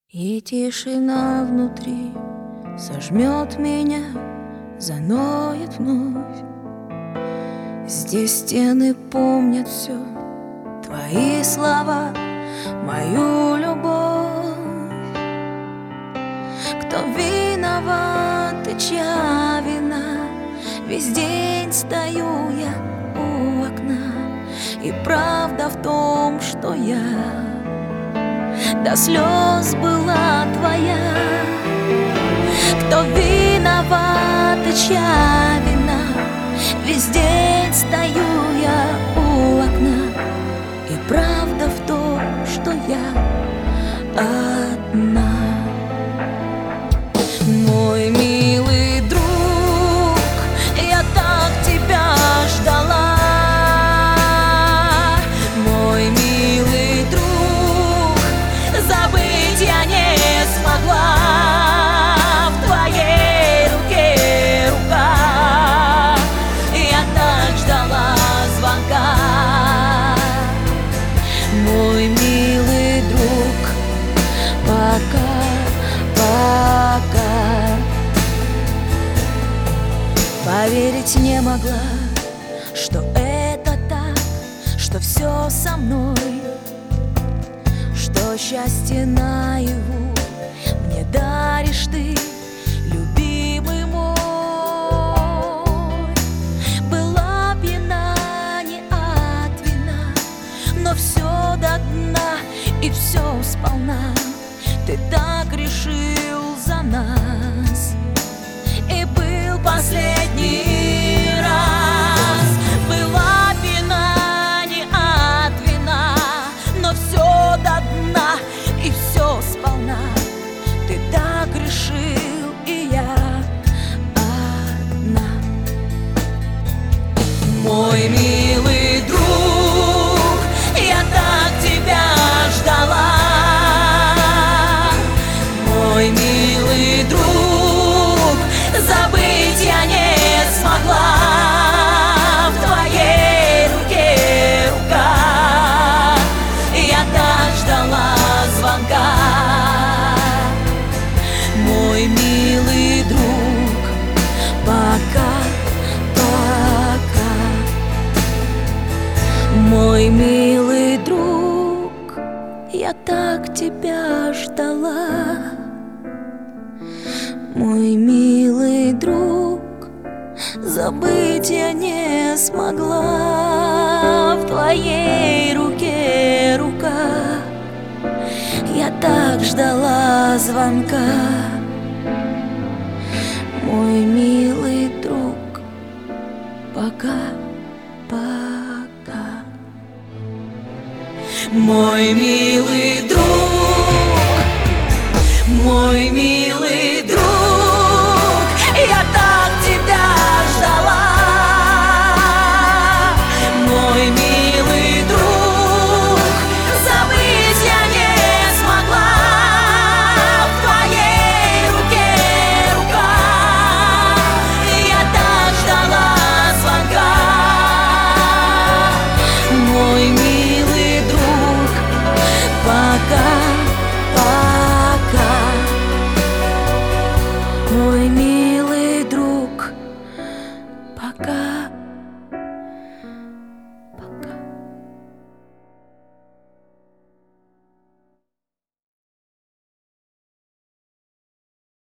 И тишина внутри сожмет меня, заноет вновь. Здесь стены помнят все, твои слова, мою любовь. Кто виноват и чья вина? Весь день стою я у окна, и правда в том, что я до слез была твоя. Кто виноват и чья вина? Весь день стою я у окна, и правда в том, что я одна. Мой милый друг, я так тебя ждала. Мой милый друг, забыть я не смогла. В твоей руке рука, я так ждала звонка. Мой милый друг, пока. Поверить не могла, что это так, что все со мной, что счастье наяву мне даришь ты, любимый мой. Была пьяна не от вина, но все до дна и все сполна. Ты так решил за нас, и был последний раз. Была пьяна не от вина, но все до дна и все сполна. Ты так решил, и я одна. Мой милый друг, я так тебя ждала. Мой милый друг, забыть я не смогла. В твоей руке рука, я так ждала звонка. Мой милый друг, пока, пока. Мой милый друг, я так тебя ждала. Мой милый друг, забыть я не смогла. В твоей руке рука, я так ждала звонка. Мой милый друг, пока, пока. Мой милый друг.